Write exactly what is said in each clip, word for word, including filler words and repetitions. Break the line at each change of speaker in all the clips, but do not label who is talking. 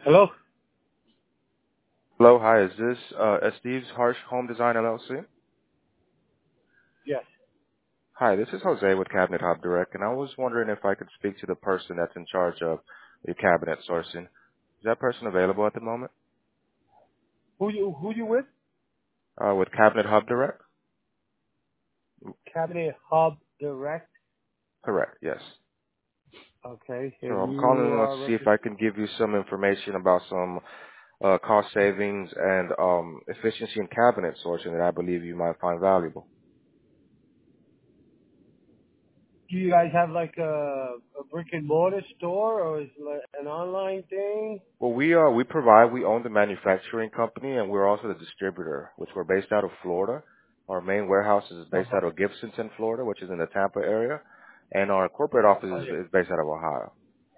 Hello?
Hello, hi, is this uh, Steve's Harsh Home Design L L C?
Yes.
Hi, this is Jose with Cabinet Hub Direct, and I was wondering if I could speak to the person that's in charge of your cabinet sourcing. Is that person available at the moment?
Who you who you with?
Uh, with Cabinet Hub Direct?
Cabinet Hub Direct.
Correct, yes.
Okay.
So
And
I'm
you
calling to
are
see if
repre-
I can give you some information about some uh, cost savings and um, efficiency in cabinet sourcing that I believe you might find valuable.
do you guys have like a, a brick and mortar store or is it like an online thing?
Well, we uh we provide we own the manufacturing company and we're also the distributor, which we're based out of Florida. Our main warehouse is based
Uh-huh.
out of Gibsonton, Florida, which is in the Tampa area, and our corporate office
Oh
is,
yeah.
is based out of Ohio.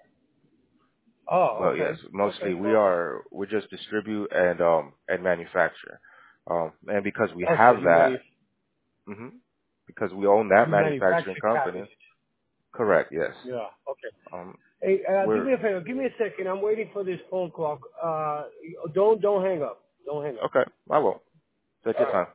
Oh,
But yes,
okay.
mostly
Okay.
we
Well
are we just distribute and um and manufacture, um and because we
oh so
have
you
that,
manu-
hmm because we own that
you
manufacturing
manufacture
company.
cabinets.
Correct. Yes.
Yeah. Okay.
Um,
Hey, uh, do
we're
me a favor, give me a second. I'm waiting for this phone call. Uh don't don't hang up. Don't hang up.
okay. I will take
All
your
right.
time.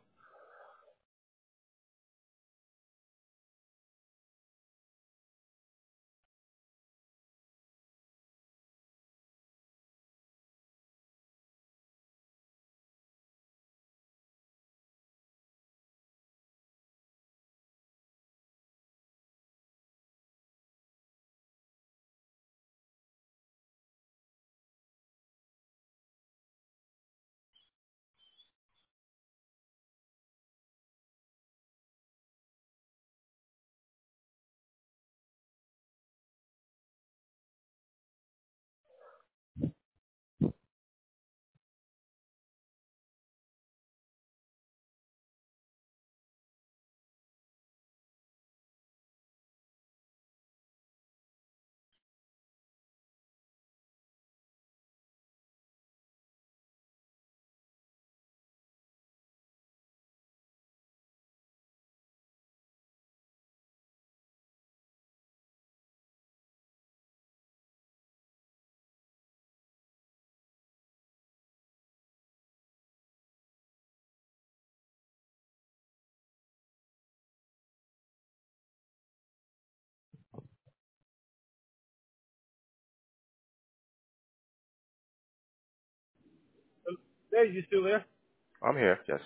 Hey, you still there?
I'm here. Yes.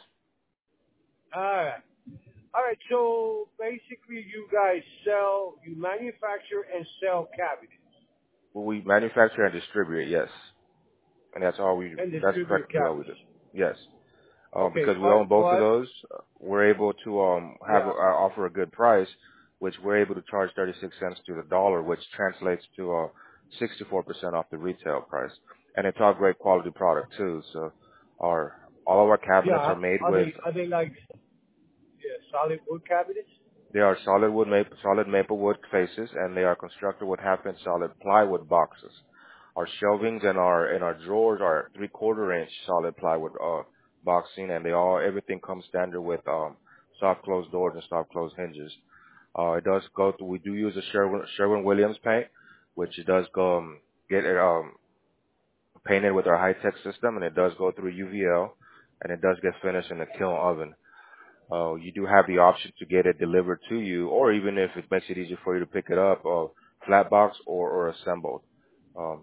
All right. All right, so basically you guys sell, you manufacture and sell cabinets
Well, we manufacture and distribute. Yes. And that's all we,
and
that's
distribute
practically all we
cabinets.
do. Yes. Um,
Okay,
because we
what,
own both of
what,
those, uh, we're able to, um, have, a,
yeah,
uh, offer a good price, which we're able to charge thirty-six cents to the dollar, which translates to, uh, sixty-four percent off the retail price. And it's all great quality product too. So our, all of our cabinets
yeah,
are made
are
with,
they, are they like, yeah, solid wood cabinets?
they are solid wood maple, solid maple wood faces, and they are constructed with half-inch solid plywood boxes. Our shelvings and our and our drawers are three-quarter inch solid plywood uh, boxing, and they all everything comes standard with um, soft close doors and soft close hinges. Uh, it does go through. We do use a Sherwin Sherwin Williams paint, which it does go um, get it um, painted with our high tech system, and it does go through U V L, and it does get finished in a kiln oven. Uh, you do have the option to get it delivered to you, or even if it makes it easier for you to pick it up, uh, flat box or, or assembled. Um,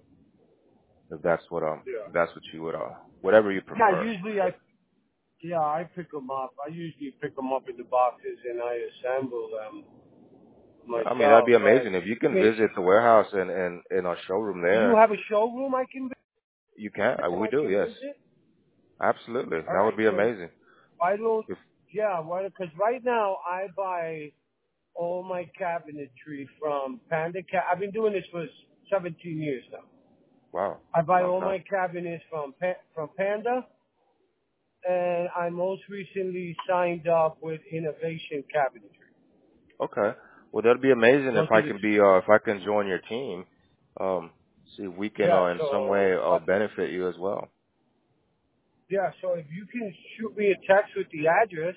if that's what um,
Yeah.
if that's what you would uh, whatever you
Yeah,
prefer.
usually I, yeah, I pick them up. I usually pick them up in the boxes and I assemble them
I mean, that'd
myself,
be
but
amazing if you
I
can
mean,
visit the warehouse and and in our showroom
do you
there.
have a showroom I can
You can, uh,
visit?
we
I
do,
can
yes,
visit?
absolutely.
All
That
right,
would be
so
amazing.
why don't,
If
yeah, why, because right now I buy all my cabinetry from Panda. Ca- I've been doing this for seventeen years now.
wow,
I buy
long
all
time.
my cabinets from pa- from Panda, and I most recently signed up with Innovation Cabinetry.
Okay, well that'd be amazing if
Those
I
are the
can
two.
be uh if I can join your team. Um, see if we can
Yeah.
uh, in some
So
way uh
uh,
benefit you as well.
yeah. So if you can shoot me a text with the address,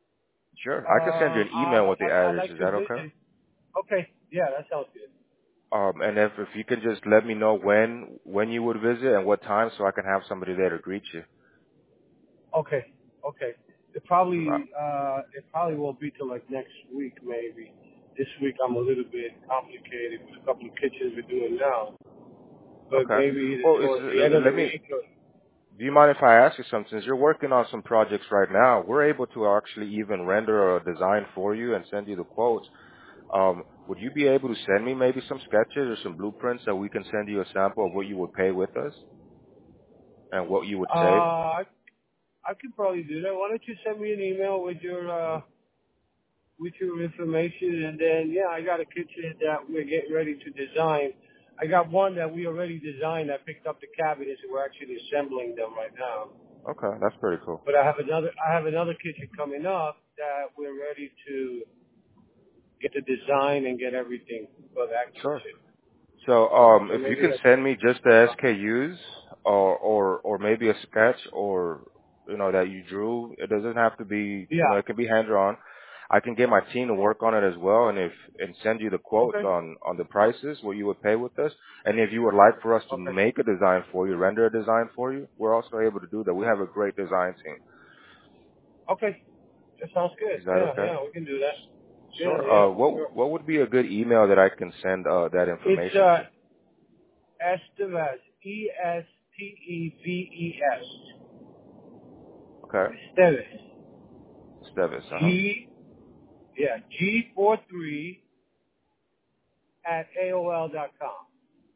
Sure. I can send you
um,
an
I
email with the
I, I
address.
like
Is
to
that okay?
visit. Okay. Yeah, that sounds good.
Um, and if if you can just let me know when when you would visit and what time, so I can have somebody there to greet you.
Okay, okay. It probably uh, it probably won't be till like next week maybe. This week I'm a little bit complicated with a couple of kitchens we're doing now, but
Okay.
maybe either
Well, is,
towards the end of the
let me.
week. Or,
Do you mind if I ask you something? Since you're working on some projects right now, we're able to actually even render a design for you and send you the quotes. Um, would you be able to send me maybe some sketches or some blueprints so we can send you a sample of what you would pay with us and what you would save?
uh, I, I could probably do that. Why don't you send me an email with your uh, with your information, and then yeah, I got a kitchen that we're getting ready to design. I got one that we already designed. I picked up the cabinets and we're actually assembling them right now.
Okay, that's pretty cool.
But I have another I have another kitchen coming up that we're ready to get the design and get everything for that
Sure.
kitchen.
So, um,
So
if you
maybe
can
that's
send me just the S K Us or, or, or maybe a sketch or, you know, that you drew, it doesn't have to be, you know,
yeah.
it can be hand drawn. I can get my team to work on it as well and if, and send you the quotes
Okay.
on, on the prices, what you would pay with us. And if you would like for us to
Okay.
make a design for you, render a design for you, we're also able to do that. We have a great design team.
Okay. That sounds good.
Is that
Yeah,
okay?
yeah, we can do that. Yeah,
Sure.
yeah,
Uh, what,
sure.
what would be a good email that I can send, uh, that
It's
information
uh
to?
Estevez, E S T E V E S.
Okay.
Estevez.
Stevis, uh-huh.
G yeah, G four three at A O L dot com.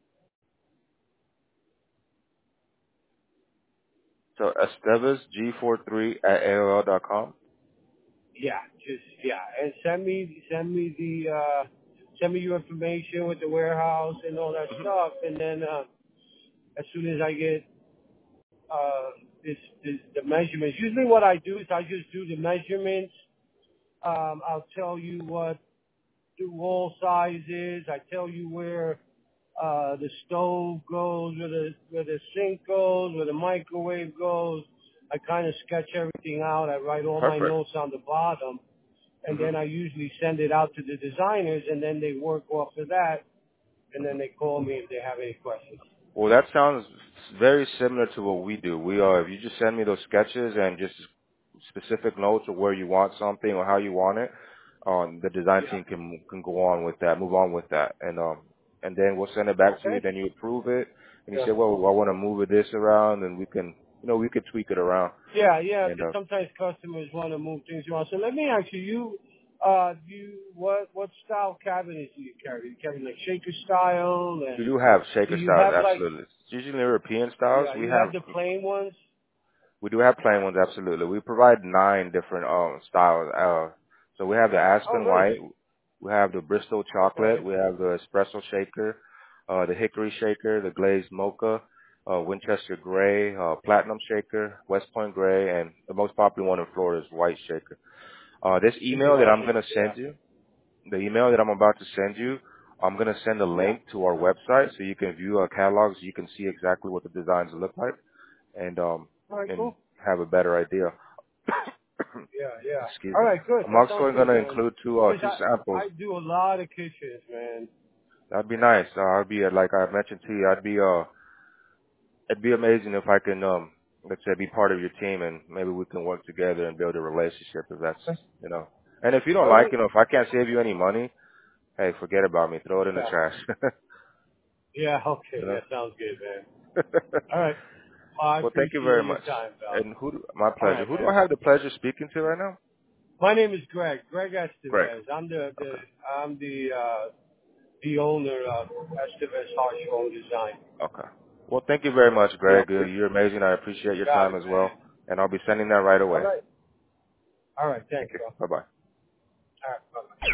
So Esteves G four three at A O L dot com.
Yeah, just yeah, and send me send me the uh, send me your information with the warehouse and all that stuff, and then uh, as soon as I get uh, this, this the measurements, usually what I do is I just do the measurements. Um, I'll tell you what the wall size is. I tell you where uh, the stove goes, where the where the sink goes, where the microwave goes. I kind of sketch everything out. I write all my
Perfect.
notes on the bottom, and
hmm
then I usually send it out to the designers, and then they work off of that, and
hmm
then they call me if they have any questions.
Well, that sounds very similar to what we do. We uh, if you just send me those sketches and just specific notes of where you want something or how you want it, um, the design
Yeah.
team can can go on with that, move on with that, and um, and then we'll send it back to you.
Okay.
Then you approve it, and you
Yeah.
say, well, I want to move it this around, and we can, you know, we could tweak it around.
Yeah, yeah,
And
because
uh,
sometimes customers want to move things around. So let me ask you, you, uh, do you, what, what style cabinets do you carry? Do you carry like shaker style,
we
and
do have
do
shaker
you
styles,
have like,
absolutely. It's usually European styles.
yeah,
We
you
have
have the plain ones?
We do have plain ones, absolutely. We provide nine different um styles. Uh, so we have the
Oh,
Aspen
nice.
White, we have the Bristol Chocolate,
Okay.
we have the Espresso Shaker, uh, the Hickory Shaker, the Glazed Mocha, uh, Winchester Gray, uh, Platinum Shaker, West Point Gray, and the most popular one in Florida is White Shaker. Uh, this
Is the
email that
white
I'm
shaker,
gonna
yeah.
send you, the email that I'm about to send you, I'm gonna send a
Yeah.
link to our website so you can view our catalogs. You can see exactly what the designs look like and um
All right,
and
cool.
have a better idea.
Yeah, yeah.
Excuse
All
me.
right, good.
I'm
That sounds
also going
good,
to
man.
include two uh,
Because
two
I,
samples.
I do a lot of kitchens, man.
That'd be nice. Uh, I'd be uh, like I mentioned to you. I'd be uh, it'd be amazing if I can um, let's say be part of your team and maybe we can work together and build a relationship. If that's
Okay.
you know, and if you don't
All
like
right.
you know, if I can't save you any money, hey, forget about me. Throw it in the
Yeah.
trash.
Yeah,
you
okay.
know.
That sounds good, man. All right. Well, I
Well, thank you
appreciate
very
your
much.
time, pal.
And who? Do, my
All
pleasure.
right,
Who do
man.
I have the pleasure speaking to right now?
My name is Greg. Greg
Greg.
Estevez. I'm the, the
Okay.
I'm the uh, the owner of Estevez Harsh Home Design.
Okay. Well, thank you very much,
Yeah.
Greg. Uh, You're amazing. I appreciate
You
your
got
time
it,
as
man.
well. And I'll be sending that right
All
away.
right. All right.
Thank
Thanks,
you.
bro. All
Bye-bye.
right. Bye.